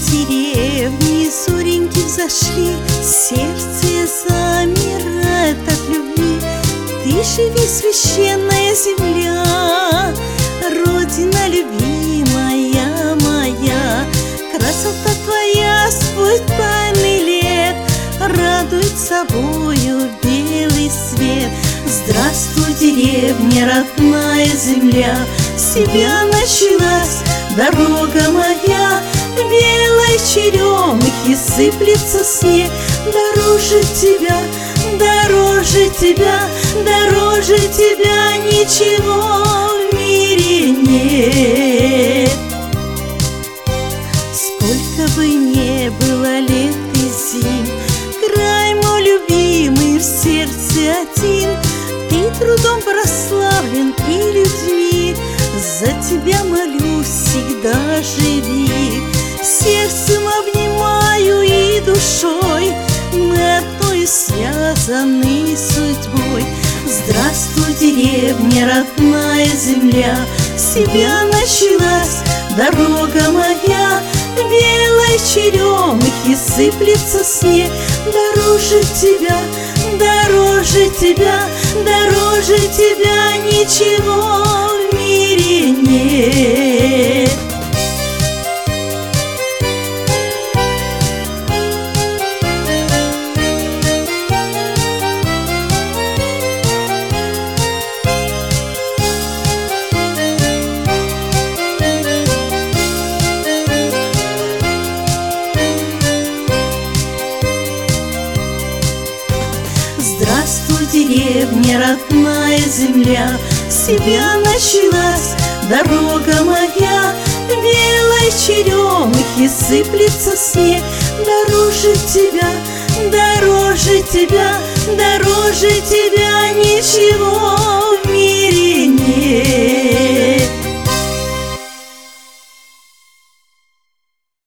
деревни зореньки взошли, сердце замирает от любви. Ты живи, священная земля, Родина любимая моя. Красота твоя сквозь тайный лет радует собою белый свет. Здравствуй, деревня, родная земля, с тебя началась дорога моя. Белой черемухи сыплется снег, дороже тебя, дороже тебя, дороже тебя ничего в мире нет. Сколько бы ни было лет и зим, край мой любимый в сердце один. Ты трудом прославлен и людьми, за тебя молюсь, всегда живи. Сердцем обнимаю и душой, мы одной связаны судьбой. Здравствуй, деревня, родная земля, с тебя началась дорога моя. Белой черемухи сыплется снег, дороже тебя, дороже тебя, дороже тебя ничего в мире нет. Здравствуй, деревня, родная земля, с тебя началась дорога моя. Белой черемухи сыплется снег, дороже тебя, дороже тебя, дороже тебя не